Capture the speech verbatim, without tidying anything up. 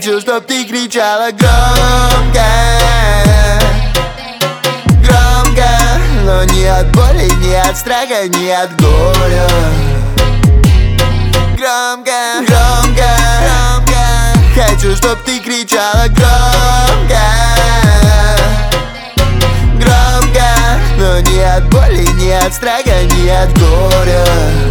Хочу, чтоб ты кричала громко, громко, но не от боли, не от страха, не от горя. Громко, громко, громко. Хочу, чтоб ты кричала громко, громко, но не от боли, не от страха, не от горя.